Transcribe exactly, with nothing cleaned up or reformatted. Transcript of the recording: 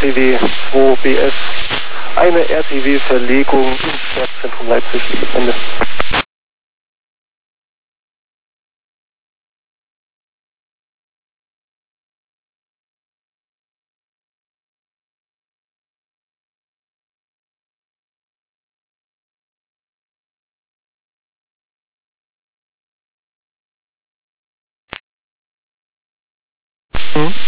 T W zwei B S. Eine R T W-Verlegung ins Stadtzentrum Leipzig. Ende. Hm?